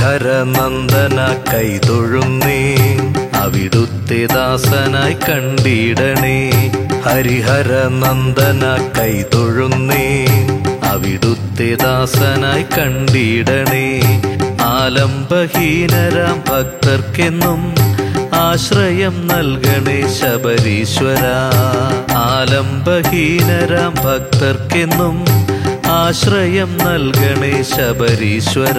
ഹരിഹരനന്ദന കൈതൊഴുന്നേ, അവിടുത്തെ ദാസനായി കണ്ടിടണേ. ഹരിഹരനന്ദന കൈതൊഴുന്നേ, അവിടുത്തെ ദാസനായി കണ്ടിടണേ. ആലംബഹീനരാം ഭക്തർക്കെന്നും ആശ്രയം നൽകണേ ശബരീശ്വര. ആലംബഹീനരാം ഭക്തർക്കെന്നും ആശ്രയം നൽകണേ ശബരീശ്വര.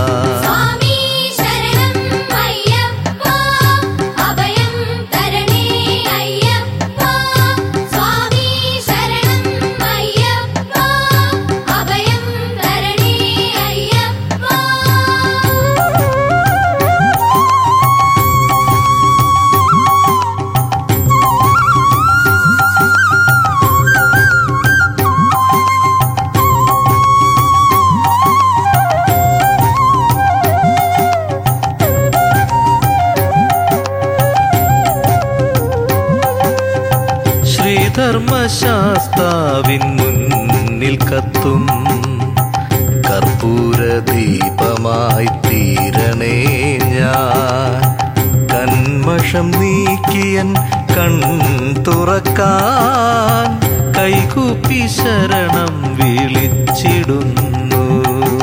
ധർമ്മശാസ്താവിൻ മുന്നിൽ കത്തും കർപ്പൂര ദീപമായി തീരണേ ഞാൻ. കന്മഷം നീക്കിയൻ കൺ തുറക്കാൻ കൈകൂപ്പി ശരണം വിളിച്ചിടുന്നു.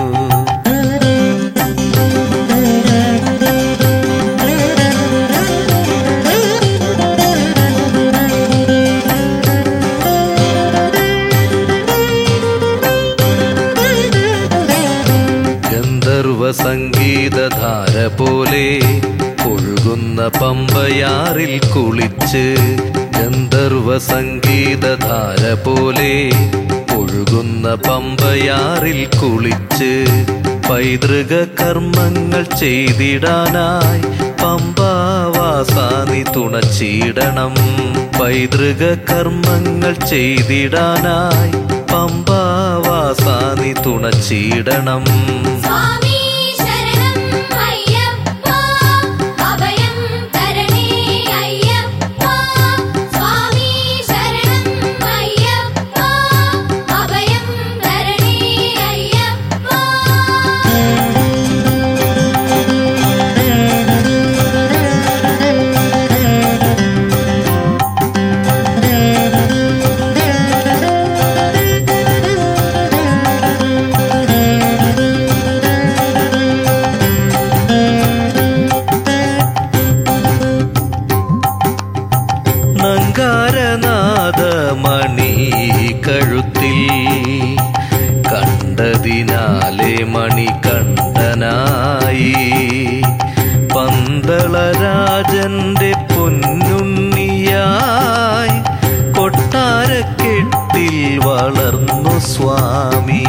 സംഗീതധാര പോലെ ഒഴുകുന്ന പമ്പയാറിൽ കുളിച്ച്, ഗന്ധർവ സംഗീതധാര പോലെ ഒഴുകുന്ന പമ്പയാറിൽ കുളിച്ച്, പൈതൃക കർമ്മങ്ങൾ ചെയ്തിടാനായി പമ്പാവാസാനി തുണച്ചിടണം. പൈതൃക കർമ്മങ്ങൾ ചെയ്തിടാനായി പമ്പാവാസാനി തുണച്ചിടണം. നങ്കാരനാദമണി കഴുത്തിൽ കണ്ടതിനാലെ മണികണ്ഠനായി, പന്തളരാജന്റെ പൊന്നുണ്ണിയായി കൊട്ടാരക്കെട്ടിൽ വളർന്നു സ്വാമി.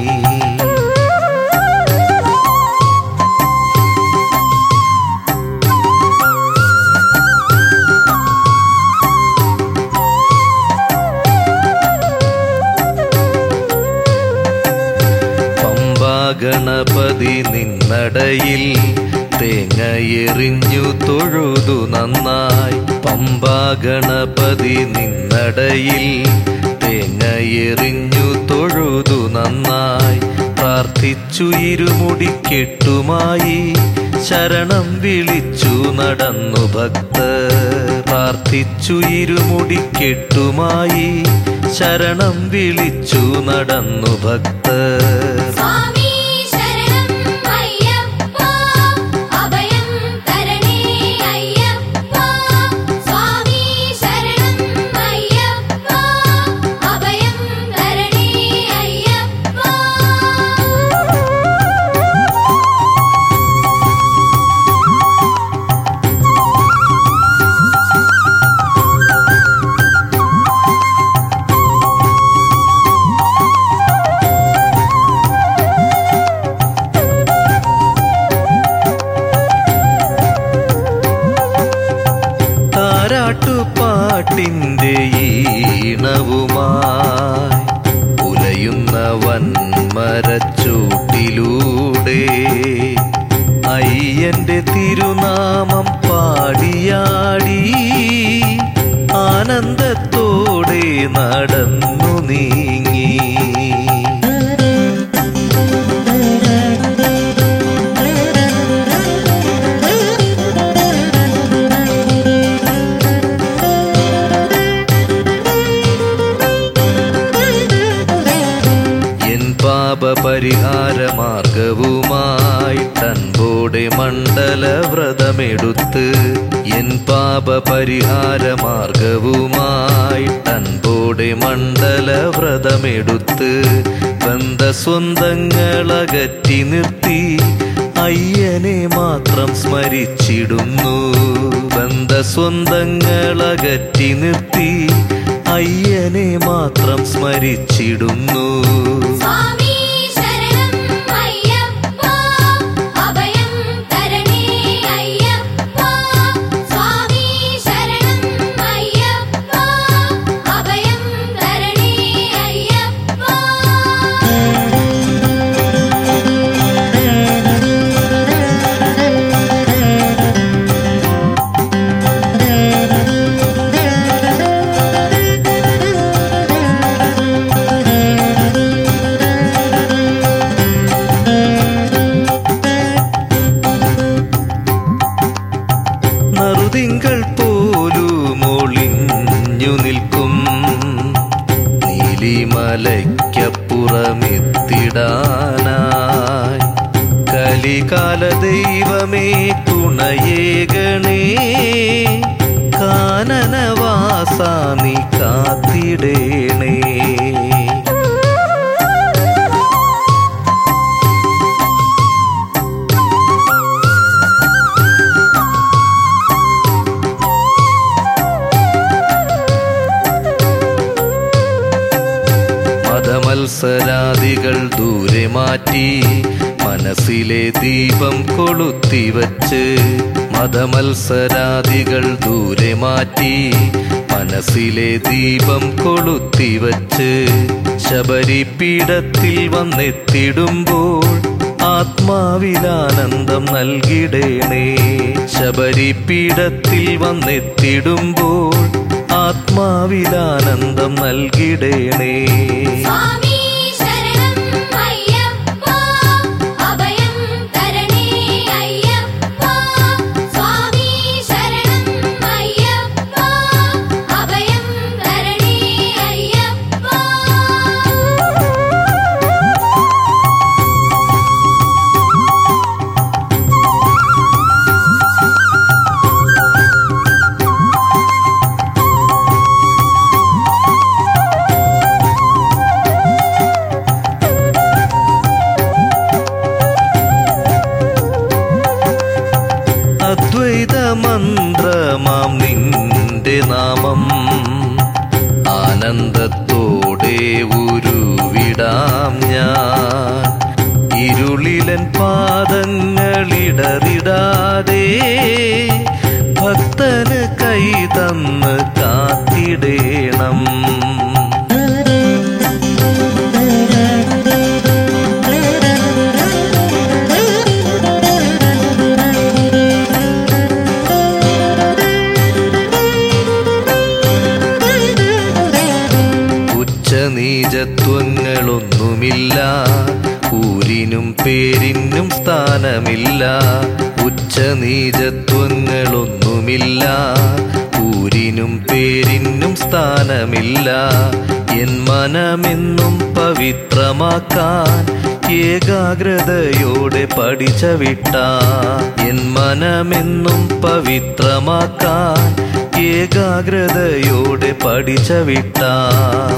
ഗണപതി നിന്നടയിൽ തേങ്ങയെറിഞ്ഞു തൊഴുതു നന്നായി. പമ്പാ ഗണപതി നിന്നടയിൽ തേങ്ങയെറിഞ്ഞു തൊഴുതു നന്നായി. പ്രാർത്ഥിച്ചു ഇരുമുടിക്കെട്ടുമായി ശരണം വിളിച്ചു നടന്നു ഭക്തർ. പ്രാർത്ഥിച്ചു ഇരുമുടിക്കെട്ടുമായി ശരണം വിളിച്ചു നടന്നു ഭക്തർ. പാട്ടിന്റെ ഈണവുമായി ഉലയുന്ന വൻമരച്ചൂട്ടിലൂടെ അയ്യന്റെ തിരുനാമം പാടിയാടി ആനന്ദത്തോടെ നടന്നു നീങ്ങി. പാപപരിഹാരമായിട്ടൻപോടെ മണ്ഡലവ്രതമെടുത്ത് എൻ പാപപരിഹാരമാർഗവുമായിട്ടൻപോടെ മണ്ഡലവ്രതമെടുത്ത് ബന്ധസ്വന്തങ്ങളകറ്റി നിർത്തി അയ്യനെ മാത്രം സ്മരിച്ചിടുന്നു. ബന്ധസ്വന്തങ്ങളകറ്റി നിർത്തി അയ്യനെ മാത്രം സ്മരിച്ചിടുന്നു. തിങ്കൾ പോലും ഒളിഞ്ഞു നിൽക്കും നീലിമലയ്ക്കപ്പുറമെത്തിടാനായി കലികാല ദൈവമേ തുണയേകണേ. കാനനവാസ നീ കാത്തിടേണേ. മത്സരാദികൾ ദൂരെ മാറ്റി മനസ്സിലെ ദീപം കൊളുത്തിവച്ച് മതമത്സരാദികൾ ദൂരെ മാറ്റി മനസ്സിലെ ദീപം കൊളുത്തിവച്ച് ശബരിപീഠത്തിൽ വന്നെത്തിടുമ്പോൾ ആത്മാവിലാനന്ദം നൽകിടേണേ. ശബരിപീഠത്തിൽ വന്നെത്തിടുമ്പോൾ ആത്മാവിലാനന്ദം നൽകിടേണേ. അദ്വൈത മന്ത്രമാം നിന്റെ നാമം ആനന്ദത്തോടെ ഉരുവിടാം ഞാൻ. ഇരുളിലൻ പാദങ്ങളിടറിടാതെ ഭക്തന് കൈ തന്ന് കാത്തിടേണം. നീചത്വങ്ങളൊന്നുമില്ല ഊരിനും പേരിനും സ്ഥാനമില്ല. ഉച്ചനീചത്വങ്ങളൊന്നുമില്ല ഊരിനും പേരിനും സ്ഥാനമില്ല. എൻ മനമെന്നും പവിത്രമാക്കാൻ ഏകാഗ്രതയോടെ പഠിച്ചവിട്ടാൻ. എൻ മനമെന്നും പവിത്രമാക്കാൻ ഏകാഗ്രതയോടെ പഠിച്ചവിട്ടാൻ.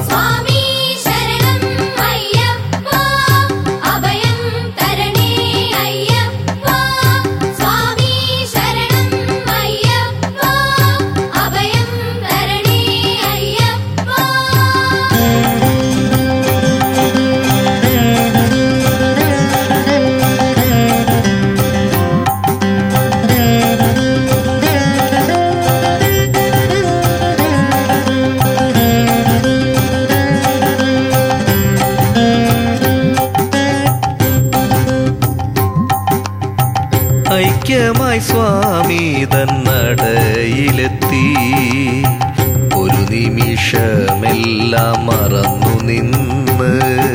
ഐക്യമായി സ്വാമി തന്നടയിലെത്തി ഒരു നിമിഷമെല്ലാം മറന്നു നിന്ന്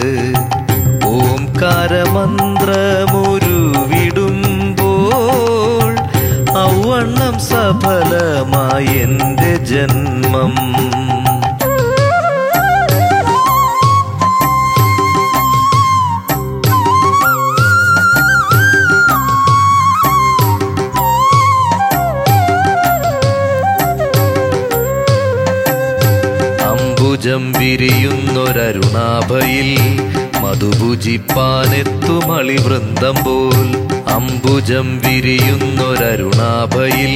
ഓംകാരമന്ത്രമൊരുവിടുമ്പോൾ ഔവണ്ണം സഫലമായി എൻ്റെ ജന്മം. അംബുജം വിരിയുന്നൊരരുണാഭയിൽ മധുഭുജിപ്പാനെത്തുമളിവൃന്ദം പോൽ. അംബുജം വിരിയുന്നൊരരുണാഭയിൽ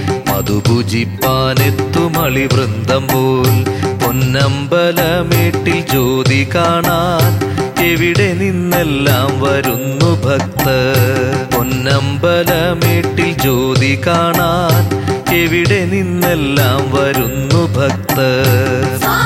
മധുഭുജിപ്പാനെത്തുമളിവൃന്ദം പോൽ. പൊന്നമ്പലമേട്ടിൽ ജ്യോതി കാണാൻ എവിടെ നിന്നെല്ലാം വരുന്നു ഭക്തർ. പൊന്നമ്പലമേട്ടിൽ ജ്യോതി കാണാൻ എവിടെ നിന്നെല്ലാം വരുന്നു ഭക്തർ.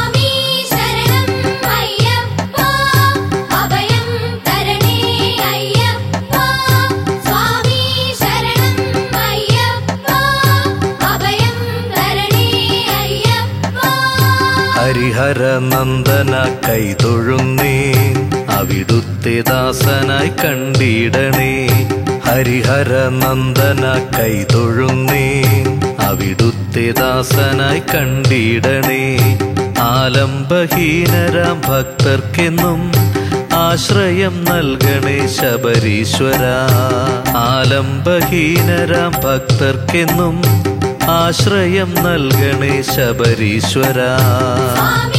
ഹരിഹര നന്ദന കൈതൊഴുന്നേ, അവിടുത്തെ ദാസനായി കണ്ടിടണേ. ഹരിഹര നന്ദന കൈതൊഴുന്നേ, അവിടുത്തെ ദാസനായി കണ്ടിടണേ. ആലംബഹീനരാം ഭക്തർക്കെന്നും ആശ്രയം നൽകണേ ശബരീശ്വര. ആലംബഹീനരാം ഭക്തർക്കെന്നും ആശ്രയം നൽകണേ ശബരീശ്വര.